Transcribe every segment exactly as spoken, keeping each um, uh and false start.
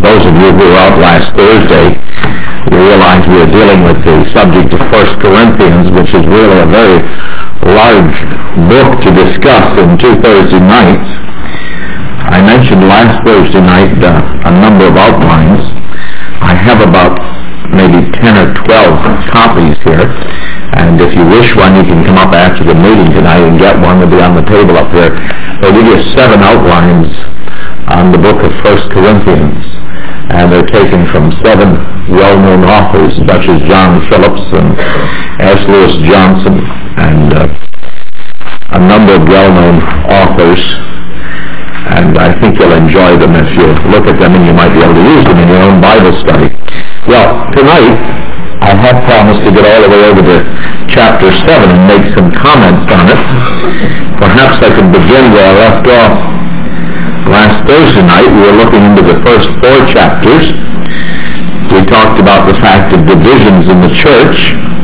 those of you who were out last Thursday, you realize we are dealing with the subject of First Corinthians, which is really a very large book to discuss in two Thursday nights. I mentioned last Thursday night uh, a number of outlines. I have about maybe ten or twelve copies here, and if you wish one, you can come up after the meeting tonight and get one. They'll be on the table up there. They'll give you seven outlines on the book of First Corinthians, and they're taken from seven well-known authors such as John Phillips and S. Lewis Johnson and uh, a number of well-known authors, and I think you'll enjoy them if you look at them, and you might be able to use them in your own Bible study. Well, tonight I have promised to get all the way over to chapter seven and make some comments on it. Perhaps I can begin where I left off. Last Thursday night, we were looking into the first four chapters. We talked about the fact of divisions in the church.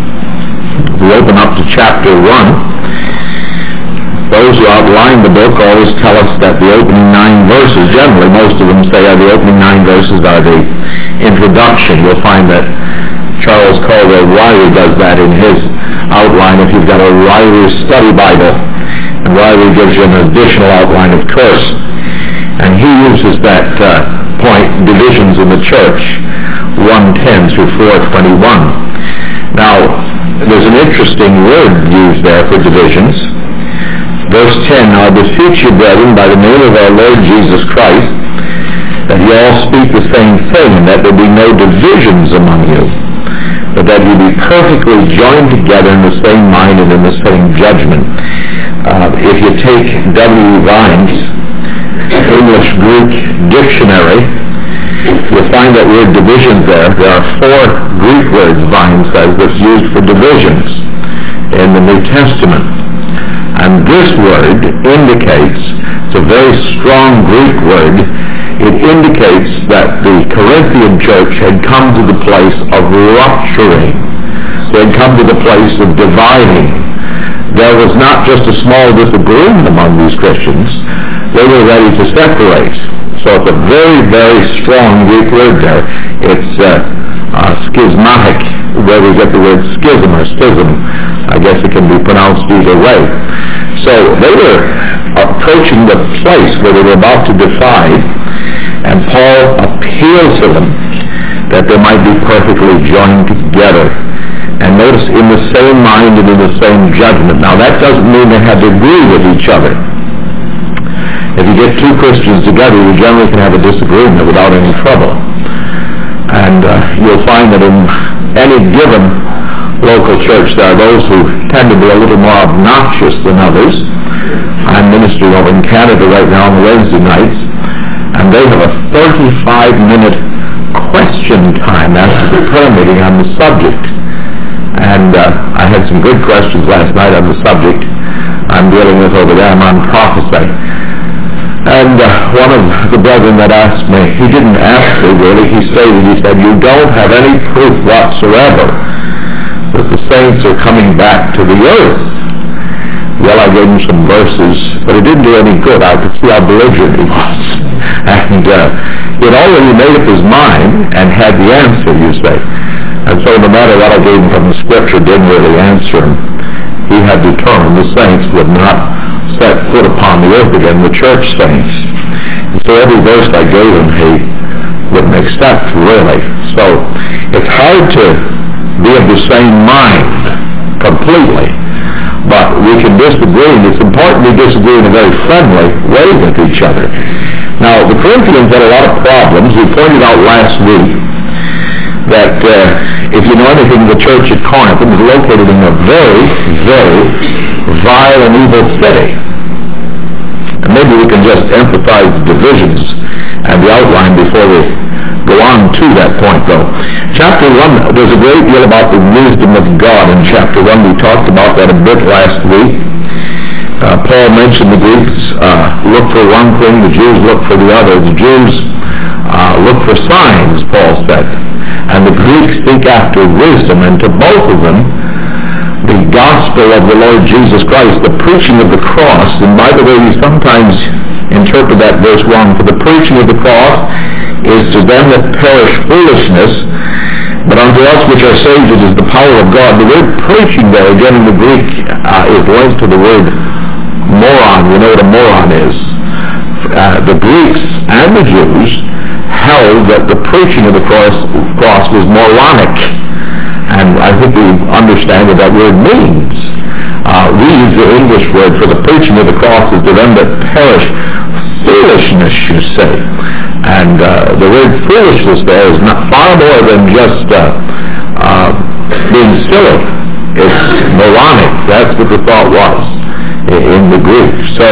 We open up to chapter one. Those who outline the book always tell us that the opening nine verses, generally most of them say are the opening nine verses are the introduction. You'll find that Charles Caldwell Riley does that in his outline if you've got a Riley study Bible. And Riley gives you an additional outline, of course. And he uses that uh, point, divisions in the church, one ten through four twenty-one. Now, there's an interesting word used there for divisions. Verse ten, "Now I beseech you, brethren, by the name of our Lord Jesus Christ, that ye all speak the same thing, and that there be no divisions among you, but that ye be perfectly joined together in the same mind and in the same judgment." Uh, if you take W. Vine's English Greek Dictionary, you'll find that word divisions there. There are four Greek words, Vine says, that's used for divisions in the New Testament. And this word indicates, it's a very strong Greek word, it indicates that the Corinthian church had come to the place of rupturing. They had come to the place of dividing. There was not just a small disagreement among these Christians. They were ready to separate. So it's a very, very strong Greek word there. It's uh, uh, schismatic, where we get the word schism or schism. I guess it can be pronounced either way. So they were approaching the place where they were about to divide, and Paul appealed to them that they might be perfectly joined together. And notice, in the same mind and in the same judgment. Now that doesn't mean they had to agree with each other. If you get two Christians together, you generally can have a disagreement without any trouble. And uh, you'll find that in any given local church, there are those who tend to be a little more obnoxious than others. I'm ministering over in Canada right now on Wednesday nights, and they have a thirty-five minute question time after the prayer meeting on the subject. And uh, I had some good questions last night on the subject I'm dealing with over there. I'm on prophecy. And uh, one of the brethren that asked me, he didn't ask me really, he stated, he said, "You don't have any proof whatsoever that the saints are coming back to the earth." Well, I gave him some verses, but it didn't do any good. I could see how belligerent he was. And uh, he had already made up his mind and had the answer, you say. And so no matter what I gave him from the Scripture, didn't really answer him. He had determined the saints would not set foot upon the earth again, the church saints. And so every verse I gave him, he wouldn't accept, really. So it's hard to be of the same mind completely, but we can disagree, and it's important we disagree in a very friendly way with each other. Now, the Corinthians had a lot of problems. We pointed out last week that uh, if you know anything, the church at Corinth was located in a very, very vile and evil city. And maybe we can just emphasize the divisions and the outline before we go on to that point, though. Chapter one, there's a great deal about the wisdom of God in chapter one. We talked about that a bit last week. Uh, Paul mentioned the Greeks uh, look for one thing, the Jews look for the other. The Jews uh, look for signs, Paul said, and the Greeks seek after wisdom. And to both of them, the gospel of the Lord Jesus Christ, the preaching of the cross, and by the way, we sometimes interpret that verse wrong. For the preaching of the cross is to them that perish foolishness, but unto us which are saved it is the power of God. The word preaching there, again in the Greek, uh, is linked to the word moron. You know what a moron is. Uh, the Greeks and the Jews held that the preaching of the cross, cross was moronic. And I think we understand what that word means. Uh, we use the English word for the preaching of the cross is to them that perish. Foolishness, you say. And uh, the word foolishness there is not far more than just uh, uh, being silly. It's moronic. That's what the thought was in the Greek. So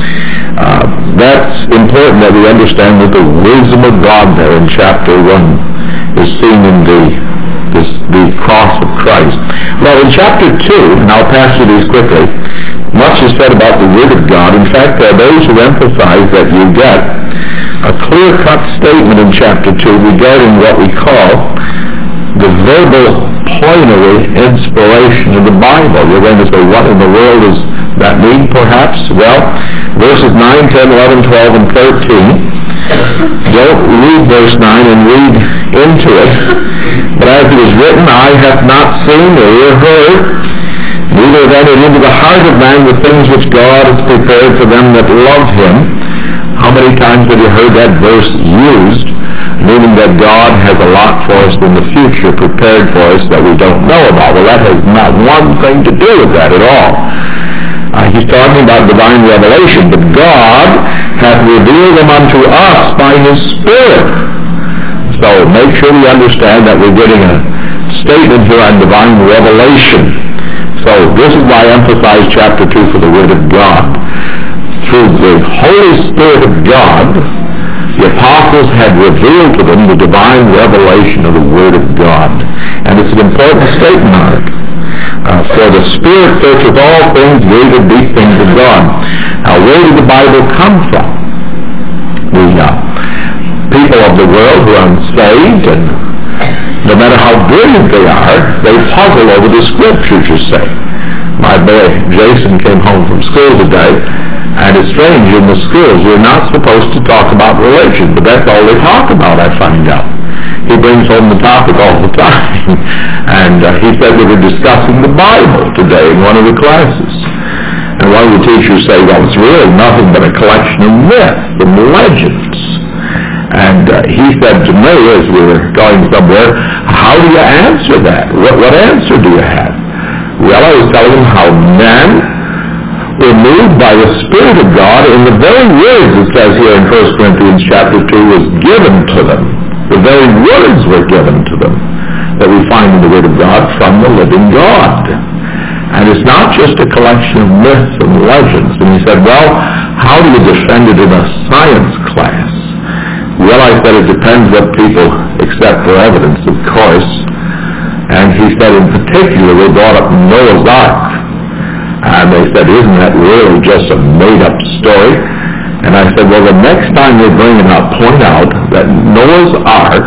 uh, that's important that we understand that the wisdom of God there in chapter one is seen in the this, the cross of Christ. Well, in chapter two, and I'll pass through these quickly, much is said about the Word of God. In fact, there are those who emphasize that you get a clear-cut statement in chapter two regarding what we call the verbal plenary inspiration of the Bible. You're going to say, what in the world does that mean, perhaps? Well, verses nine, ten, eleven, twelve, and thirteen. Don't read verse nine and read into it. But as it is written, eye hath not seen or ear heard, neither hath entered into the heart of man the things which God has prepared for them that love him. How many times have you heard that verse used, meaning that God has a lot for us in the future prepared for us that we don't know about? Well, that has not one thing to do with that at all. Uh, he's talking about divine revelation, but God hath revealed them unto us by his Spirit. So make sure we understand that we're getting a statement here on divine revelation. So this is why I emphasize chapter two for the Word of God. Through the Holy Spirit of God, the apostles had revealed to them the divine revelation of the Word of God. And it's an important statement on it. Uh, for the Spirit searcheth all things, yea, the deep things of God. Now, where did the Bible come from? The uh, people of the world who are unsaved, and no matter how brilliant they are, they puzzle over the Scriptures, you say. My boy Jason came home from school today, and it's strange, in the schools you're not supposed to talk about religion, but that's all they talk about, I find out. He brings home the topic all the time. And uh, he said we were discussing the Bible today in one of the classes. And one of the teachers said, well, it's really nothing but a collection of myths and legends. And uh, he said to me as we were going somewhere, how do you answer that? What, what answer do you have? Well, I was telling him how men were moved by the Spirit of God, and the very words it says here in First Corinthians chapter two was given to them. The very words were given to them that we find in the Word of God from the living God. And it's not just a collection of myths and legends. And he said, well, how do you defend it in a science class? Well, I said, it depends what people accept for evidence, of course. And he said, in particular, they brought up Noah's Ark. And they said, isn't that really just a made-up story? And I said, well, the next time they bring it up, point out that Noah's Ark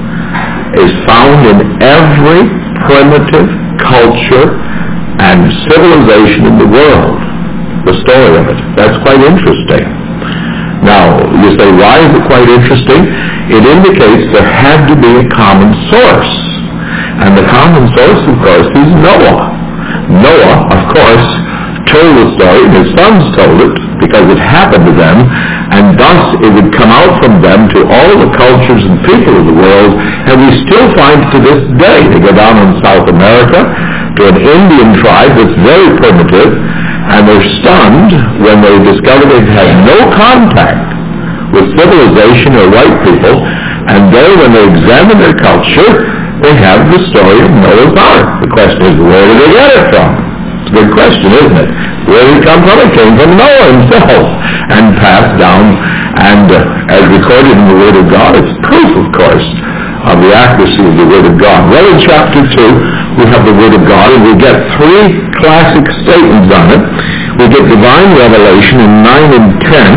is found in every primitive culture and civilization in the world. The story of it. That's quite interesting. Now, you say, why is it quite interesting? It indicates there had to be a common source. And the common source, of course, is Noah. Noah, of course, told the story, and his sons told it, because it happened to them, and thus it would come out from them to all the cultures and people of the world, and we still find to this day. They go down in South America to an Indian tribe that's very primitive, and they're stunned when they discover they had no contact with civilization or white people, and there, when they examine their culture, they have the story of Noah's Ark. The question is, where did they get it from? It's a good question, isn't it? Where did it come from? It came from Noah himself and passed down, and uh, as recorded in the Word of God, it's proof, of course, of the accuracy of the Word of God. Well, in chapter two, we have the Word of God, and we get three classic statements on it. We get divine revelation in nine and ten,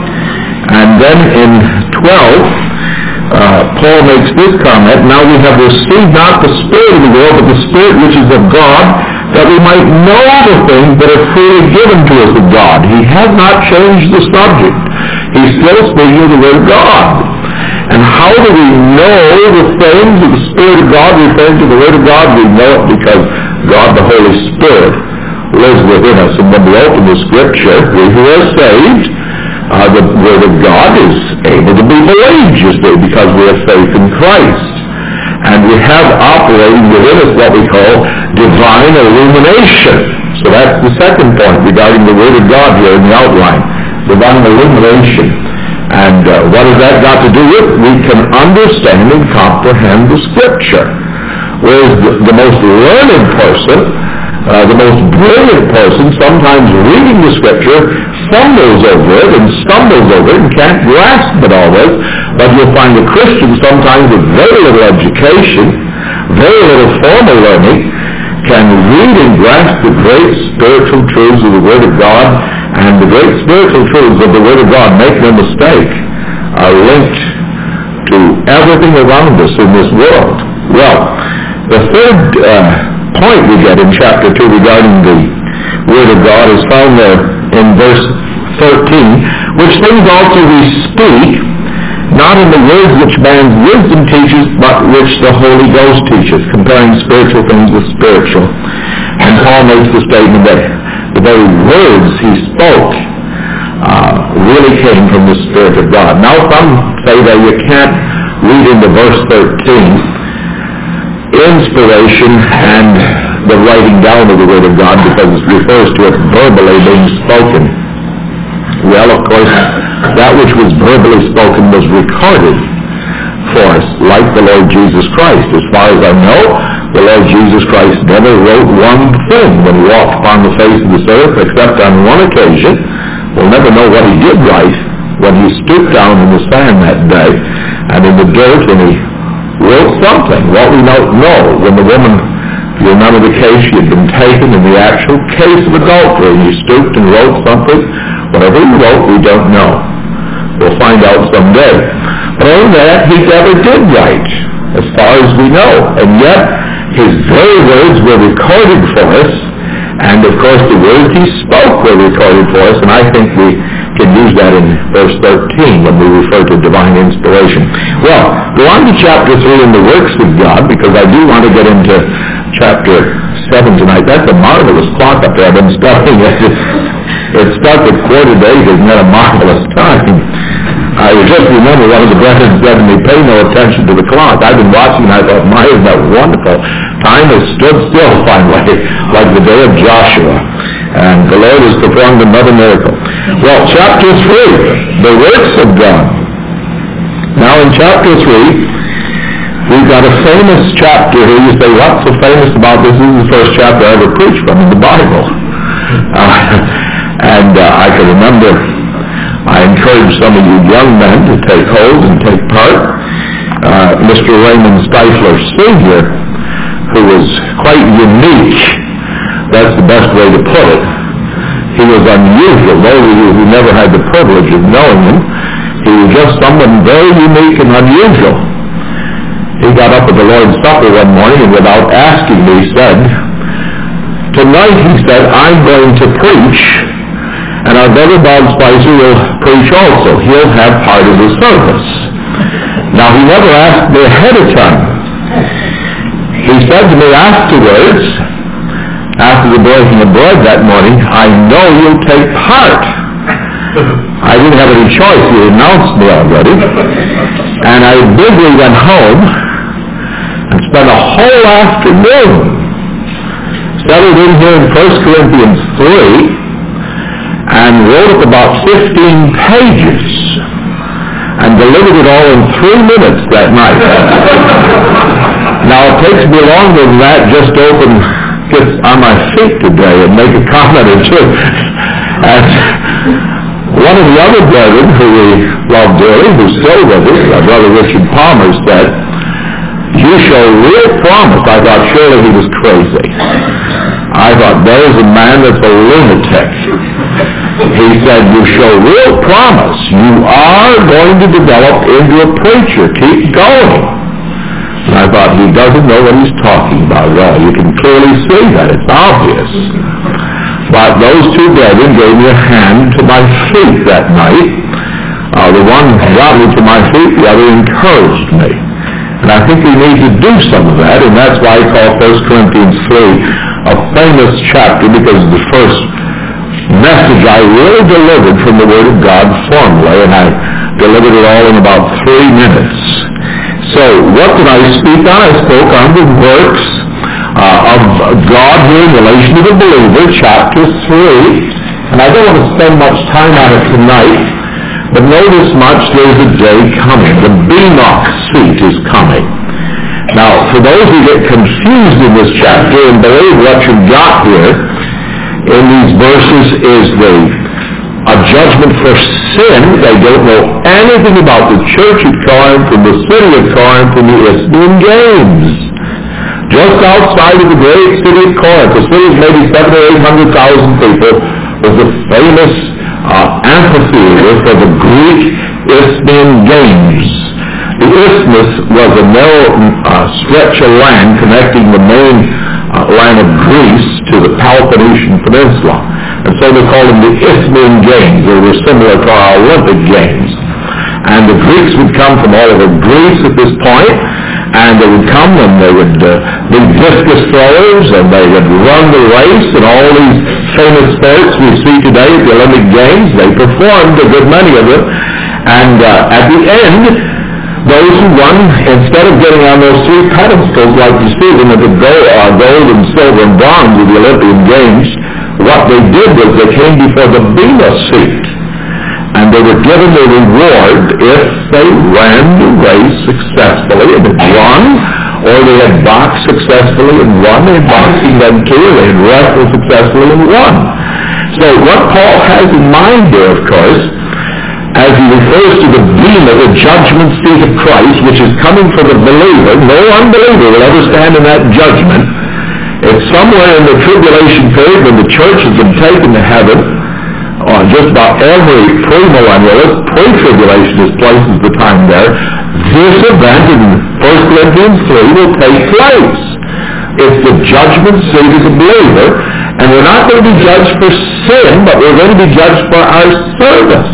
and then in twelve, uh, Paul makes this comment, now we have received not the Spirit of the world, but the Spirit which is of God, that we might know the things that are freely given to us of God. He has not changed the subject. He's still speaking of the Word of God. And how how do we know the things of the Spirit of God referring to the Word of God? We know it because God the Holy Spirit lives within us. And when we open the Scripture, we who are saved, uh, the Word of God is able to be believed, you see, because we have faith in Christ. And we have operating within us what we call divine illumination. So that's the second point regarding the Word of God here in the outline. Divine illumination. And uh, what has that got to do with? We can understand and comprehend the Scripture. Whereas the, the most learned person, uh, the most brilliant person, sometimes reading the Scripture, fumbles over it and stumbles over it and can't grasp it always. But you'll find a Christian sometimes with very little education, very little formal learning, can read and grasp the great spiritual truths of the Word of God, and the great spiritual truths of the Word of God, make no mistake, are linked to everything around us in this world. Well, the third uh, point we get in chapter two regarding the Word of God is found there in verse thirteen, which things also we speak, not in the words which man's wisdom teaches, but which the Holy Ghost teaches, comparing spiritual things with spiritual. And Paul makes the statement that the very words he spoke uh, really came from the Spirit of God. Now some say that you can't read into verse thirteen inspiration and the writing down of the Word of God, because it refers to it verbally being spoken. Well, of course, that which was verbally spoken was recorded for us, like the Lord Jesus Christ. As far as I know, the Lord Jesus Christ never wrote one thing when he walked upon the face of this earth, except on one occasion. We'll never know what he did write when he stooped down in the sand that day and in the dirt, and he wrote something. What we don't know, when the woman, if you remember the case, she had been taken in the actual case of adultery, and he stooped and wrote something. Whatever he wrote, we don't know. We'll find out someday. But other than that, he never did write, as far as we know. And yet, his very words were recorded for us, and of course the words he spoke were recorded for us, and I think we can use that in verse thirteen when we refer to divine inspiration. Well, go on to chapter three in the works of God, because I do want to get into chapter seven tonight. That's a marvelous clock up there. I've been studying it. It starts at quarter to eight. Isn't that a marvelous time? I just remember one of the brethren said to me, pay no attention to the clock. I've been watching and I thought, my, isn't that wonderful? Time has stood still finally, like the day of Joshua. And the Lord has performed another miracle. Well, chapter three, the works of God. Now in chapter three, we've got a famous chapter here. You say, what's so famous about this? This is the first chapter I ever preached from in the Bible. Uh, and uh, I can remember I encourage some of you young men to take hold and take part. Uh, Mister Raymond Stifler Senior, who was quite unique, that's the best way to put it. He was unusual. Those of you who never had the privilege of knowing him, he was just someone very unique and unusual. He got up at the Lord's Supper one morning and without asking me said, tonight, he said, I'm going to preach, and our brother Bob Spicer will preach also. He'll have part of the service. Now, he never asked me ahead of time. He said to me afterwards, after the breaking of bread that morning, I know you'll take part. I didn't have any choice. He announced me already. And I busily went home and spent a whole afternoon settled in here in First Corinthians three, and wrote up about fifteen pages and delivered it all in three minutes that night. Now it takes me longer than that just to open, get on my feet today and make a comment or two. And one of the other brethren who we love dearly, who's still with us, our brother Richard Palmer, said, you show real promise. I thought surely he was crazy. I thought, there's a man that's a lunatic. He said, you show real promise. You are going to develop into a preacher. Keep going. And I thought, he doesn't know what he's talking about. Well, you can clearly see that. It's obvious. But those two brethren gave me a hand to my feet that night Uh, the one got me to my feet, the other encouraged me. And I think we need to do some of that, and that's why I call First Corinthians three a famous chapter, because the first message I really delivered from the Word of God formally, and I delivered it all in about three minutes. So what did I speak on? I spoke on the works uh, of God here in relation to the believer, chapter three. And I don't want to spend much time on it tonight, but know this much, there's a day coming. The Bema seat is coming. Now, for those who get confused in this chapter and believe what you've got here in these verses is the a judgment for sin, they don't know anything about the church at Corinth and the city of Corinth and the Isthmian Games. Just outside of the great city of Corinth, the city of maybe seven or eight hundred thousand people, was the famous uh, amphitheater for the Greek Isthmian Games. The isthmus was a narrow uh, stretch of land connecting the main uh, land of Greece to the Peloponnesian Peninsula. And so they called them the Isthmian Games. They were similar to our Olympic Games. And the Greeks would come from all over Greece at this point, and they would come and they would uh, be discus throwers, and they would run the race, and all these famous sports we see today at the Olympic Games, they performed, a good many of them. And uh, at the end, those who won, instead of getting on those three pedestals like you see them at the gold, uh, gold and silver and bronze of the Olympian Games, what they did was they came before the Bema seat, and they were given their reward if they ran the race successfully and had won, or they had boxed successfully and won, they had boxing then too, or they had wrestled successfully and won. So what Paul has in mind there, of course, as he refers to the Bema, the judgment seat of Christ, which is coming for the believer, no unbeliever will ever stand in that judgment. It's somewhere in the tribulation period when the church has been taken to heaven. Uh, just about every premillennialist, pre-tribulationist places the time there. This event in First Corinthians three will take place. It's the judgment seat of the believer, and we're not going to be judged for sin, but we're going to be judged for our service.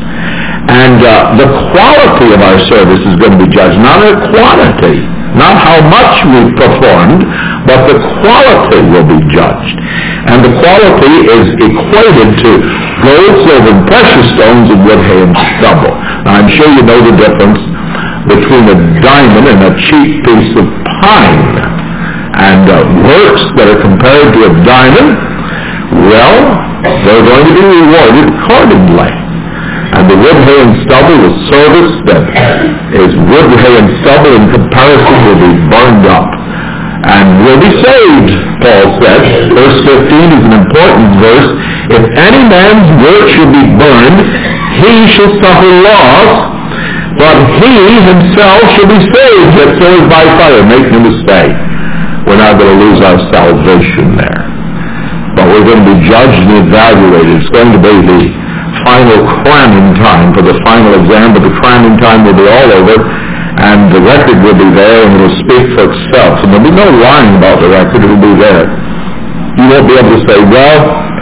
And uh, the quality of our service is going to be judged, not our quantity, not how much we've performed, but the quality will be judged. And the quality is equated to gold, silver, and precious stones, and wood, hay, and stubble. Now, I'm sure you know the difference between a diamond and a cheap piece of pine. And uh, works that are compared to a diamond, well, they're going to be rewarded accordingly. And the wood, hay, and stubble, the service that is wood, hay, and stubble in comparison will be burned up. And will be saved, Paul said. Verse fifteen is an important verse. If any man's work should be burned, he shall suffer loss, but he himself shall be saved, yet so is by fire. Make no mistake, we're not going to lose our salvation there. But we're going to be judged and evaluated. It's going to be the final cramming time for the final exam, but the cramming time will be all over, and the record will be there, and it will speak for itself. And there'll be no lying about the record. It will be there. You won't be able to say, well,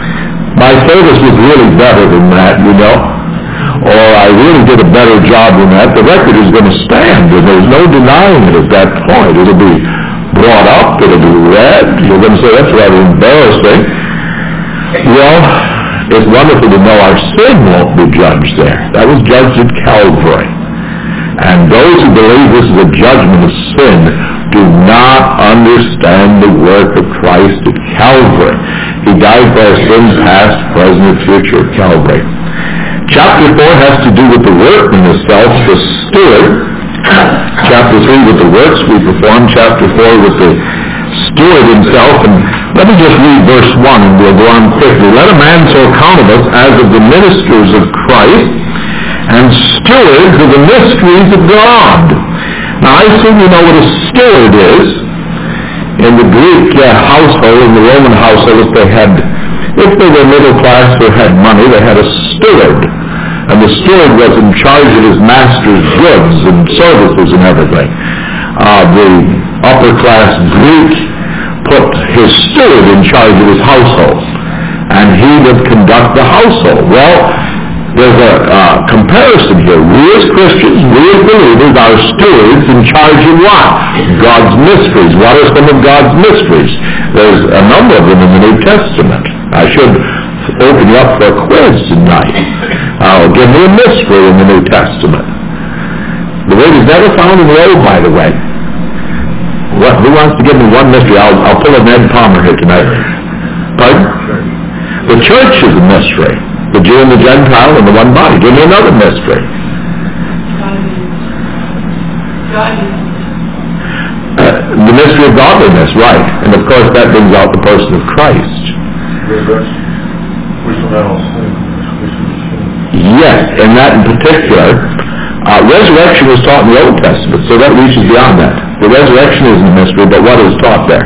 my service was really better than that, you know, or I really did a better job than that. The record is going to stand, and there's no denying it at that point. It'll be brought up. It'll be read. You're going to say, that's rather embarrassing. Well, it's wonderful to know our sin won't be judged there. That was judged at Calvary. And those who believe this is a judgment of sin do not understand the work of Christ at Calvary. He died for our sins, past, present, and future at Calvary. Chapter four has to do with the workman himself, the steward. Chapter three with the works we perform. Chapter four with the steward himself. And let me just read verse one and we'll go on quickly. Let a man so count of us as of the ministers of Christ, and stewards of the mysteries of God. Now, I assume you know what a steward is. In the Greek uh, household, in the Roman household, if they had, if they were middle class or had money, they had a steward. And the steward was in charge of his master's goods and services and everything. Uh, the upper class Greek put his steward in charge of his household, and he would conduct the household. Well, there's a uh, comparison here. We as Christians, we as believers are stewards in charge of what? God's mysteries. What are some of God's mysteries? There's a number of them in the New Testament. I should open you up for a quiz tonight. Uh, give me a mystery in the New Testament. The word is never found in the Old, by the way. What, who wants to give me one mystery? I'll, I'll pull a Ned Palmer here tonight. Pardon? The church is a mystery. The Jew and the Gentile and the one body. Give me another mystery. Uh, the mystery of godliness, right. And of course that brings out the person of Christ. Yes, and that in particular, uh, resurrection was taught in the Old Testament, so that reaches beyond that. The resurrection isn't a mystery, but what is taught there?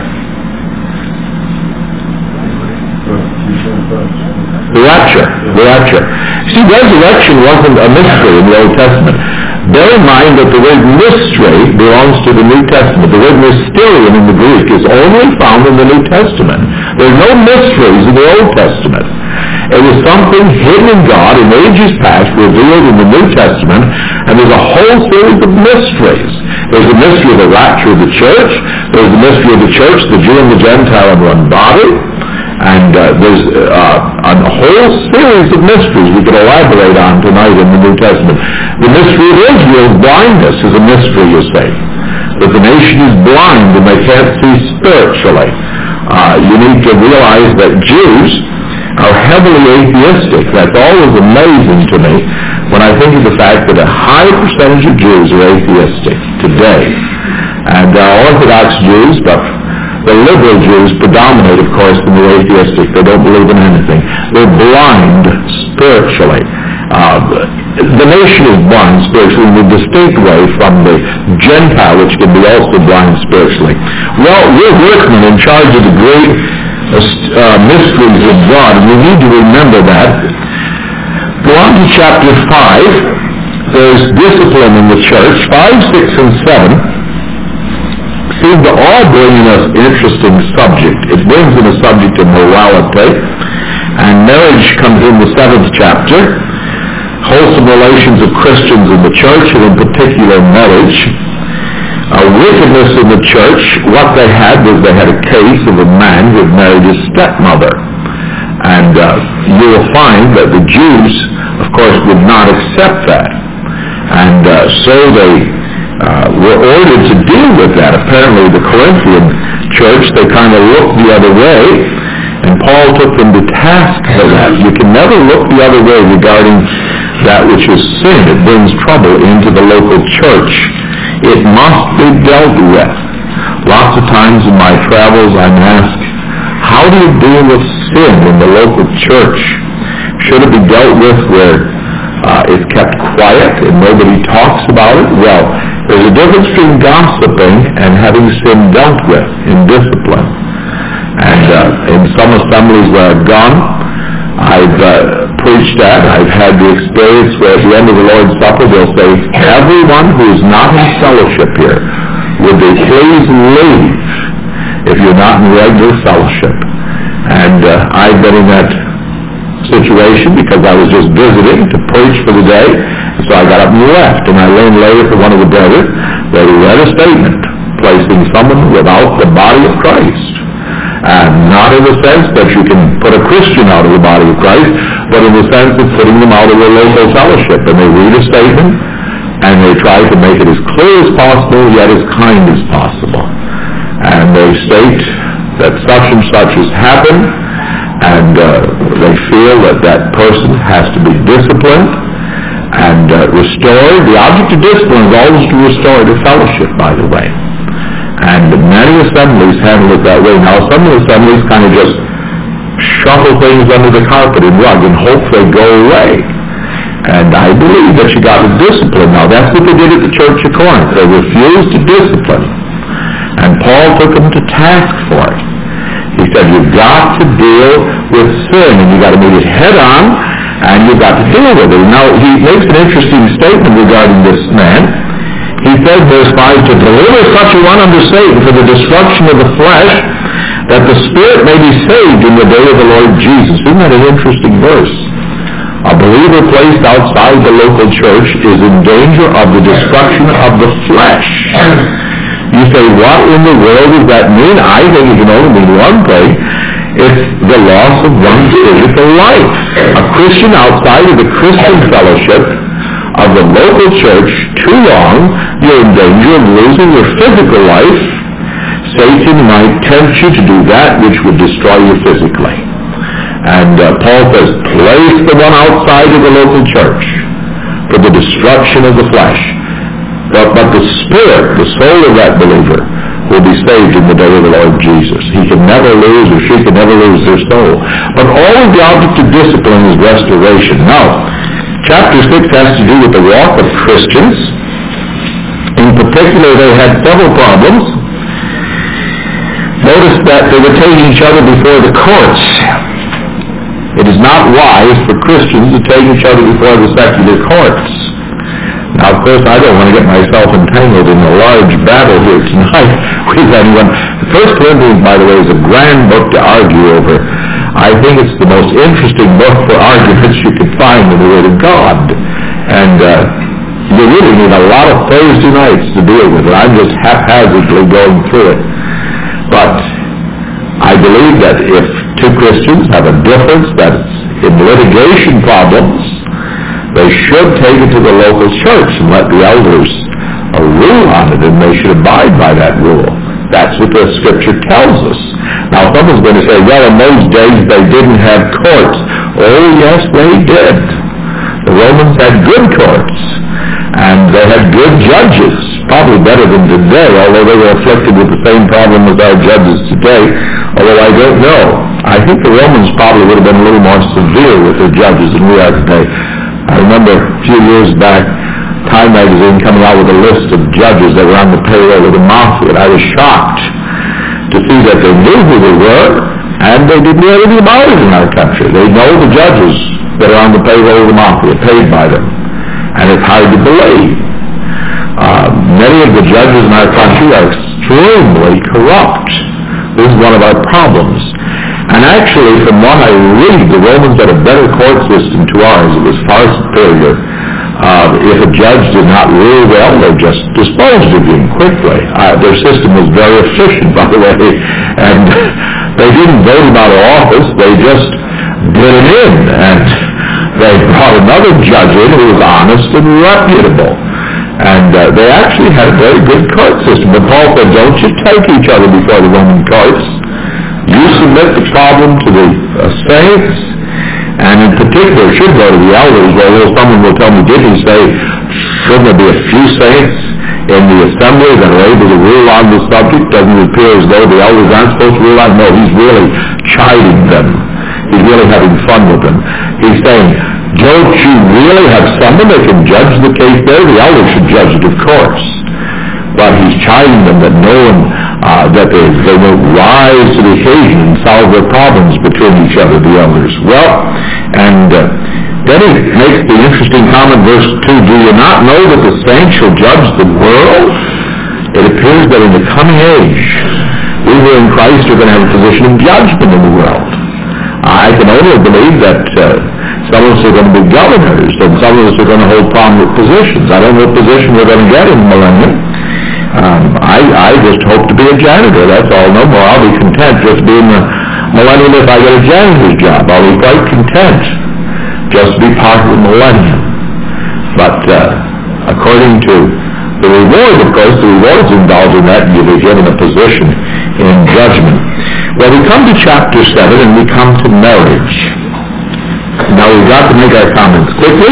The rapture. The rapture. See, resurrection wasn't a mystery in the Old Testament. Bear in mind that the word mystery belongs to the New Testament. The word mysterion in the Greek is only found in the New Testament. There's no mysteries in the Old Testament. It was something hidden in God in ages past, revealed in the New Testament, and there's a whole series of mysteries. There's the mystery of the rapture of the church. There's the mystery of the church, the Jew and the Gentile in one body. And uh, there's uh, a whole series of mysteries we could elaborate on tonight in the New Testament. The mystery of Israel's blindness is a mystery, you say. That the nation is blind and they can't see spiritually. Uh, you need to realize that Jews are heavily atheistic. That's always amazing to me when I think of the fact that a high percentage of Jews are atheistic today. And uh, Orthodox Jews, but the liberal Jews predominate, of course, in the atheistic. They don't believe in anything. They're blind spiritually. Uh, the nation is blind spiritually in a distinct way from the Gentile, which can be also blind spiritually. Well, we're workmen in charge of the great uh, mysteries of God, and we need to remember that. Go on to chapter five. There's discipline in the church. five, six, and seven seem to all bring in an interesting subject. It brings in a subject of morality, and marriage comes in the seventh chapter. Wholesome relations of Christians in the church, and in particular marriage. Uh, wickedness in the church, what they had was they had a case of a man who had married his stepmother. And uh, you will find that the Jews, of course, would not accept that. And uh, so they uh, were ordered to deal with that. Apparently the Corinthian church, they kind of looked the other way, and Paul took them to task for that. You can never look the other way regarding that which is sin. It brings trouble into the local church. It must be dealt with. Lots of times in my travels I'm asked, how do you deal with sin in the local church? Should it be dealt with where uh, it's kept quiet and nobody talks about it? Well, there's a difference between gossiping and having sin dealt with in discipline. And uh, in some assemblies where I've gone, I've uh, preached at, I've had the experience where at the end of the Lord's Supper they'll say, everyone who is not in fellowship here, would they please leave if you're not in regular fellowship? And uh, I've been in that situation because I was just visiting to preach for the day, so I got up and left, and I learned later from one of the brothers that he read a statement placing someone without the body of Christ. And not in the sense that you can put a Christian out of the body of Christ, but in the sense of putting them out of their local fellowship. And they read a statement, and they try to make it as clear as possible, yet as kind as possible. And they state that such and such has happened, and uh, they feel that that person has to be disciplined and uh, restored. The object of discipline is always to restore to fellowship, by the way. And many assemblies handle it that way. Now, some assemblies kind of just shuffle things under the carpet and rug and hope they go away. And I believe that you got to discipline. Now, that's what they did at the Church of Corinth. They refused to discipline. And Paul took them to task for it. He said, you've got to deal with sin, and you've got to meet it head on, and you've got to deal with it. Now, he makes an interesting statement regarding this man. He said, verse five, to deliver such a one unto Satan for the destruction of the flesh, that the spirit may be saved in the day of the Lord Jesus. Isn't that an interesting verse? A believer placed outside the local church is in danger of the destruction of the flesh. You say, what in the world does that mean? I think it can only mean one thing. It's the loss of one's physical life. A Christian outside of the Christian fellowship of the local church too long, you're in danger of losing your physical life. Satan might tempt you to do that which would destroy you physically. And uh, Paul says, place the one outside of the local church for the destruction of the flesh. But, but the spirit, the soul of that believer, will be saved in the day of the Lord Jesus. He can never lose, or she can never lose their soul. But all of the object of discipline is restoration. Now, chapter six has to do with the walk of Christians. In particular, they had several problems. Notice that they were taking each other before the courts. It is not wise for Christians to take each other before the secular courts. Now, of course, I don't want to get myself entangled in a large battle here tonight with anyone. First Corinthians, by the way, is a grand book to argue over. I think it's the most interesting book for arguments you can find in the Word of God. And uh, you really need a lot of Thursday nights to deal with it. I'm just haphazardly going through it. But I believe that if two Christians have a difference that's in litigation problems, they should take it to the local church and let the elders uh, rule on it, and they should abide by that rule. That's what the Scripture tells us. Now, someone's going to say, well, in those days they didn't have courts. Oh, yes, they did. The Romans had good courts, and they had good judges, probably better than today, although they were afflicted with the same problem as our judges today, although I don't know. I think the Romans probably would have been a little more severe with their judges than we are today. I remember a few years back, Time magazine coming out with a list of judges that were on the payroll of the mafia, and I was shocked to see that they knew who they were, and they didn't know anything about it in our country. They know the judges that are on the payroll of the mafia, paid by them, and it's hard to believe. Uh, many of the judges in our country are extremely corrupt. This is one of our problems. And actually, from what I read, the Romans had a better court system to ours. It was far superior. Uh, if a judge did not rule well, they just disposed of him quickly. Uh, their system was very efficient, by the way. And they didn't vote him out of office. They just did him in. And they brought another judge in who was honest and reputable. And uh, they actually had a very good court system. But Paul said, don't you take each other before the Roman courts. You submit the problem to the uh, saints, and in particular should go to the elders, although someone will tell me, didn't he say, shouldn't there be a few saints in the assembly that are able to rule on the subject? Doesn't it appear as though the elders aren't supposed to rule on it? No, he's really chiding them. He's really having fun with them. He's saying, don't you really have someone that can judge the case there? The elders should judge it, of course. But he's chiding them that no one, uh, that they, they won't rise to the occasion and solve their problems between each other, the elders. Well, and uh, then he makes the interesting comment, verse two, do you not know that the saints shall judge the world? It appears that in the coming age, we who are in Christ are going to have a position of judgment in the world. I can only believe that uh, some of us are going to be governors, and some of us are going to hold prominent positions. I don't know what position we're going to get in the millennium. Um, I, I just hope to be a janitor, that's all, no more. I'll be content just being a millennium if I get a janitor's job. I'll be quite content just to be part of the millennium. But uh, according to the reward, of course, the reward's involved in that, and you'll be given a position in judgment. Well, we come to chapter seven, and we come to marriage. Now, we've got to make our comments quickly.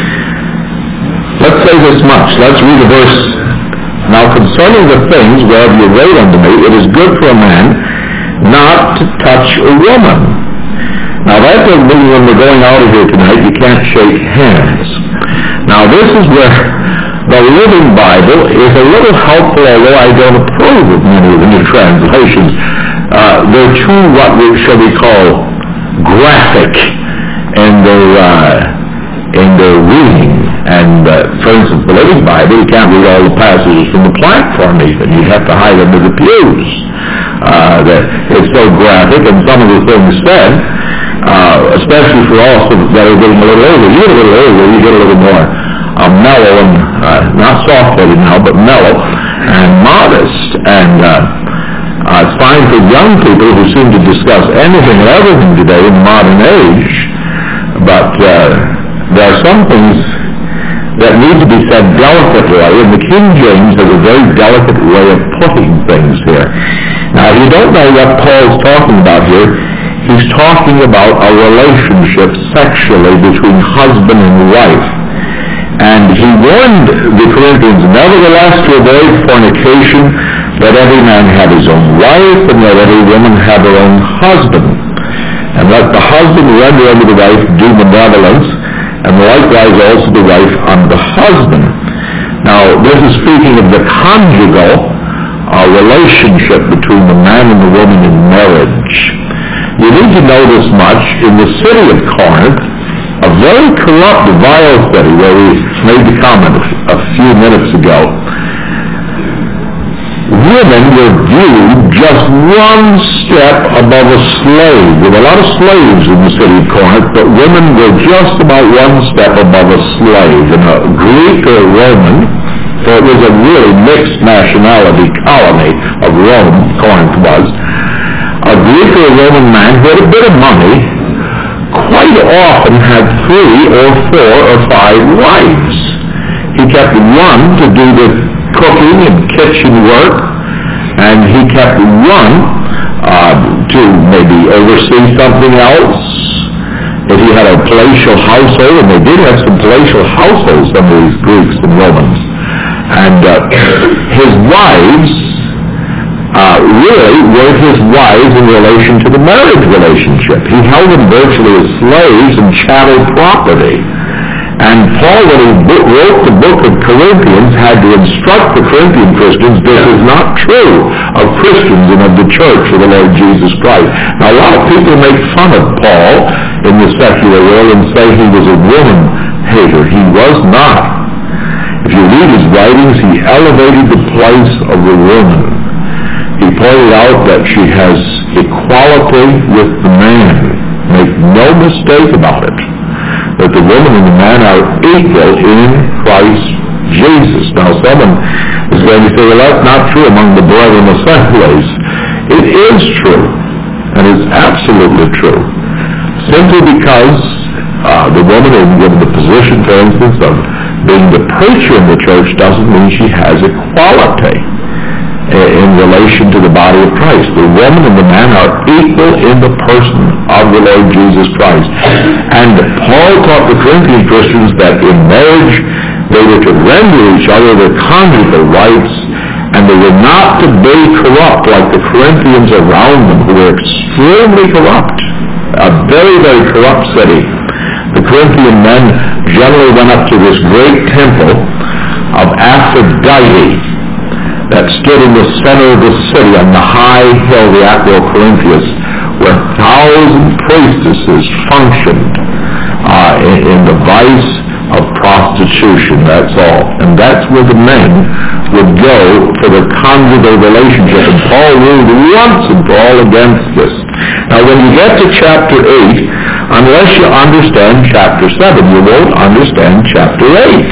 Let's say this much. Let's read the verse. Now, concerning the things whereof you wait unto me, it is good for a man not to touch a woman. Now, that doesn't mean when we're going out of here tonight, you can't shake hands. Now, this is where the Living Bible is a little helpful, although I don't approve of many of the new translations. Uh, they're too, what we, shall we call, graphic in their, uh, in their reading. And, uh, for instance, the Living Bible, you can't read all the passages from the platform even. You'd have to hide under the pews. Uh, that it's so graphic, and some of the things said, uh, especially for us that are getting a little older. You get a little older, you get a little more uh, mellow and, uh, not soft-headed now, but mellow and modest. And uh, uh, it's fine for young people who seem to discuss anything and everything today in the modern age, but uh, there are some things that need to be said delicately, and the King James has a very delicate way of putting things here. Now, if you don't know what Paul's talking about here, he's talking about a relationship sexually between husband and wife. And he warned the Corinthians, nevertheless, to avoid fornication, let every man have his own wife, and let every woman have her own husband. And let the husband render unto the wife due benevolence, and likewise also the wife unto the husband. Now, this is speaking of the conjugal uh, relationship between the man and the woman in marriage. You need to know this much. In the city of Corinth, a very corrupt, vile city, where we made the comment a few minutes ago, women were viewed just one step above a slave. There were a lot of slaves in the city of Corinth, but women were just about one step above a slave. In a Greek or Roman, so it was a really mixed nationality colony of Rome, Corinth was, a Greek or Roman man who had a bit of money quite often had three or four or five wives. He kept one to do the cooking and kitchen work, and he kept one uh, to maybe oversee something else. If he had a palatial household, and they did have some palatial households, some of these Greeks and Romans, and uh, his wives uh, really were his wives in relation to the marriage relationship. He held them virtually as slaves and chattel property. And Paul, when he wrote the book of Corinthians, had to instruct the Corinthian Christians this is not true of Christians and of the church of the Lord Jesus Christ. Now, a lot of people make fun of Paul in the secular world and say he was a woman hater. He was not. If you read his writings, he elevated the place of the woman. He pointed out that she has equality with the man. Make no mistake about it, that the woman and the man are equal in Christ Jesus. Now, someone is going to say, well, that's not true among the brethren assemblies. It is true, and it's absolutely true. Simply because uh, the woman is given the position, for instance, of being the preacher in the church doesn't mean she has equality in relation to the body of Christ. The woman and the man are equal in the person of the Lord Jesus Christ. And Paul taught the Corinthian Christians that in marriage they were to render each other their conjugal rights, and they were not to be corrupt like the Corinthians around them, who were extremely corrupt. A very, very corrupt city. The Corinthian men generally went up to this great temple of Aphrodite that stood in the center of the city on the high hill, the Acro Corinthius, where thousand priestesses functioned uh, in, in the vice of prostitution, that's all. And that's where the men would go for their conjugal relationship. And Paul ruled once and for all against this. Now, when you get to chapter eight, unless you understand chapter seven, you won't understand chapter eight.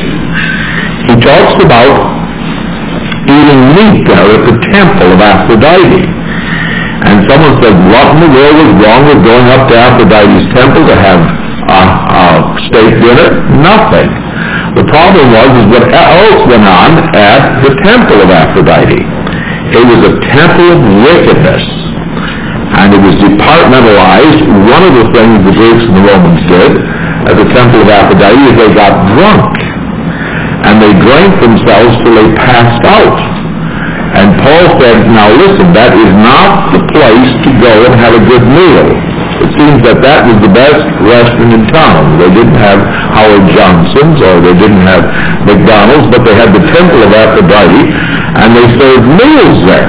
He talks about eating meat there at the temple of Aphrodite. And someone said, what in the world was wrong with going up to Aphrodite's temple to have a, a steak dinner? Nothing. The problem was is what else went on at the temple of Aphrodite. It was a temple of wickedness, and it was departmentalized. One of the things the Greeks and the Romans did at the temple of Aphrodite is they got drunk, and they drank themselves till they passed out. And Paul said, now listen, that is not the place to go and have a good meal. It seems that that was the best restaurant in town. They didn't have Howard Johnson's or they didn't have McDonald's, but they had the temple of Aphrodite, and they served meals there.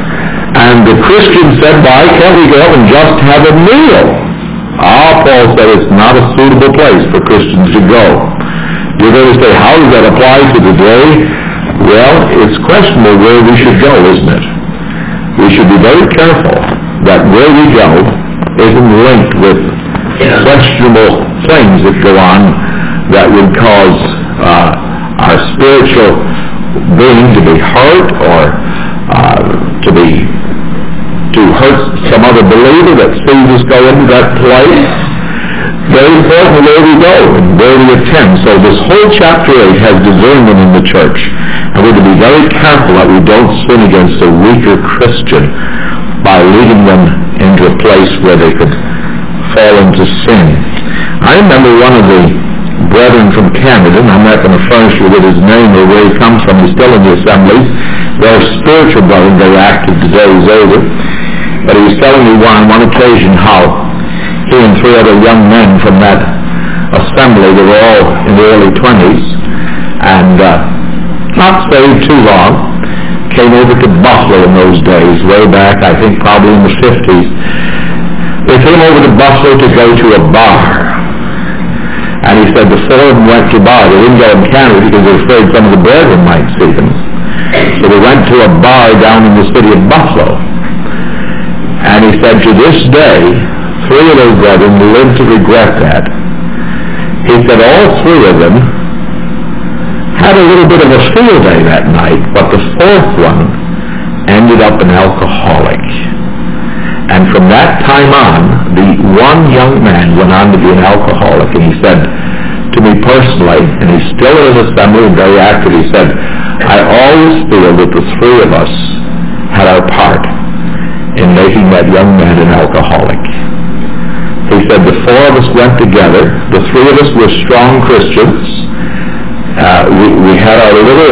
And the Christians said, why can't we go up and just have a meal? Ah, Paul said, it's not a suitable place for Christians to go. You're going to say, how does that apply to today? Well, it's questionable where we should go, isn't it? We should be very careful that where we go isn't linked with questionable things that go on that would cause uh, our spiritual being to be hurt or uh, to be to hurt some other believer that sees us go into that place. Very important where we go and where we attend. So this whole chapter eight has discernment in the church. And we're to be very careful that we don't sin against a weaker Christian by leading them into a place where they could fall into sin. I remember one of the brethren from Canada, and I'm not going to furnish you with his name or where he comes from, he's still in the assemblies. They're spiritual brothers, they're active today, he's older. But he was telling me one, on one occasion how he and three other young men from that assembly, they were all in the early twenties, and uh, not saved too long, came over to Buffalo in those days, way back, I think probably in the fifties. They came over to Buffalo to go to a bar. And he said the four of them went to a bar. They didn't go in Canada because they were afraid some of the brethren might see them. So they went to a bar down in the city of Buffalo. And he said to this day, three of those brethren live to regret that. He said all three of them had a little bit of a field day that night, but the fourth one ended up an alcoholic. And from that time on, the one young man went on to be an alcoholic. And he said to me personally, and he's still in his assembly and very active, he said, I always feel that the three of us had our part in making that young man an alcoholic. He said the four of us went together. The three of us were strong Christians. Uh, we, we had our little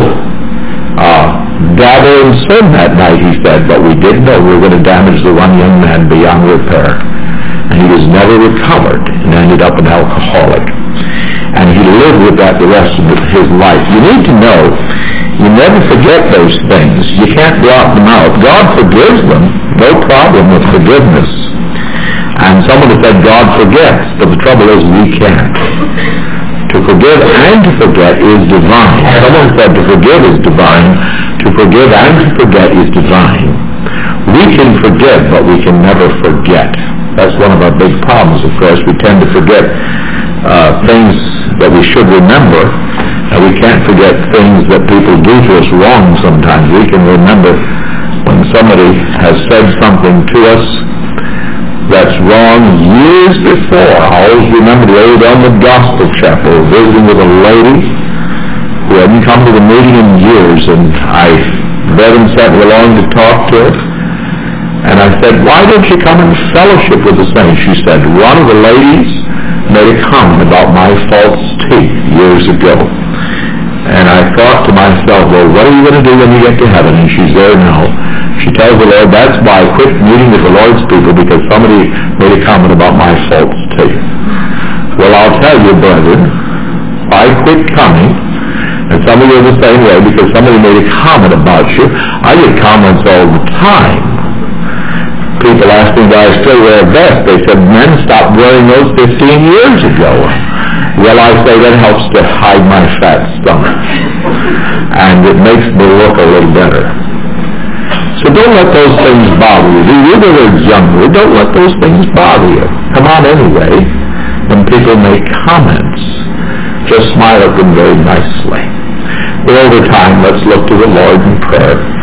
uh, dabble in sin that night, he said, but we didn't know we were going to damage the one young man beyond repair. And he was never recovered and ended up an alcoholic. And he lived with that the rest of his life. You need to know, you never forget those things. You can't blot them out. God forgives them. No problem with forgiveness. And someone has said God forgets, but the trouble is we can't. To forgive and to forget is divine. Someone said to forgive is divine. To forgive and to forget is divine. We can forgive, but we can never forget. That's one of our big problems, of course. We tend to forget uh, things that we should remember, and we can't forget things that people do to us wrong sometimes. We can remember when somebody has said something to us that's wrong years before. I always remember the old Elmwood Gospel Chapel, visiting with a lady who hadn't come to the meeting in years, and I read and sat along to talk to her. And I said, why don't you come and fellowship with the saints? She said, one of the ladies made a comment about my false teeth years ago. And I thought to myself, well, what are you going to do when you get to heaven? And she's there now. She tells the Lord, that's why I quit meeting with the Lord's people, because somebody made a comment about my false teeth. Well, I'll tell you, brethren, I quit coming, and some of you are the same way, because somebody made a comment about you. I get comments all the time. People ask me why I still wear a vest. They said, men stopped wearing those fifteen years ago. Well, I say that helps to hide my fat stomach. And it makes me look a little better. So don't let those things bother you. You're really younger. Don't let those things bother you. Come on anyway. When people make comments, just smile at them very nicely. Well, over time, let's look to the Lord in prayer.